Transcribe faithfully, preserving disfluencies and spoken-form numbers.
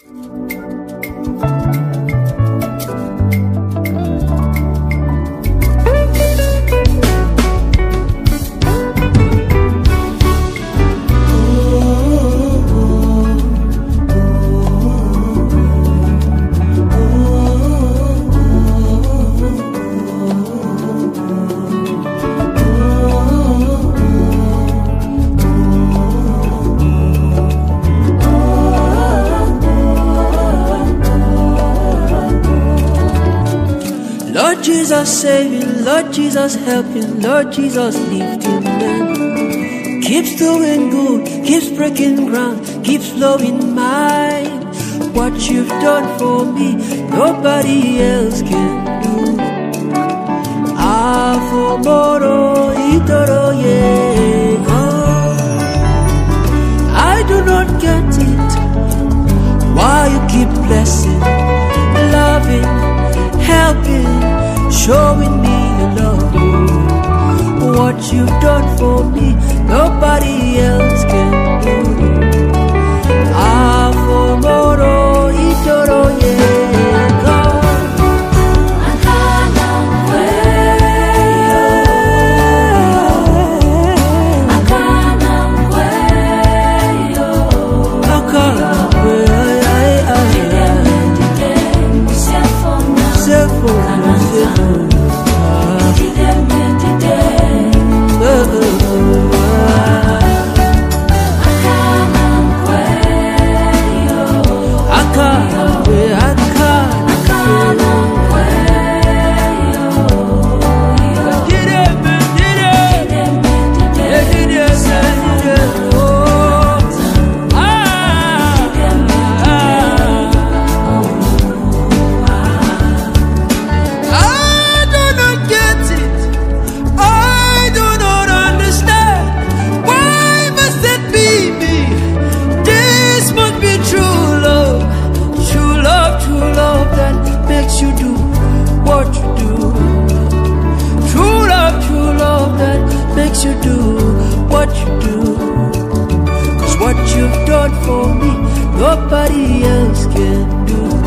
Lord Jesus saving, Lord Jesus helping, Lord Jesus lifting men. Keeps doing good, keeps breaking ground, keeps blowing mine. What you've done for me, nobody else can do. Afomoro itoro yego. I do not get it, why you keep blessing, loving, helping, showing me your love. What you've done for me, nobody else can do. Afomoro itoro yego. Akana mweyo, akana mweyo, Akana mweyo, dideme dideme, sefona, sefona, sefona. dideme dideme, akana mweyo, Akana mweyo, akana mweyo, dideme, dideme, dideme dideme, dideme, oh. Ah, I do not get it. I do not understand. Why must it be me? This must be true love. True love, true love that makes you do what you do. True love, true love that makes you do what you do. Cause what you've done for me, nobody else can do.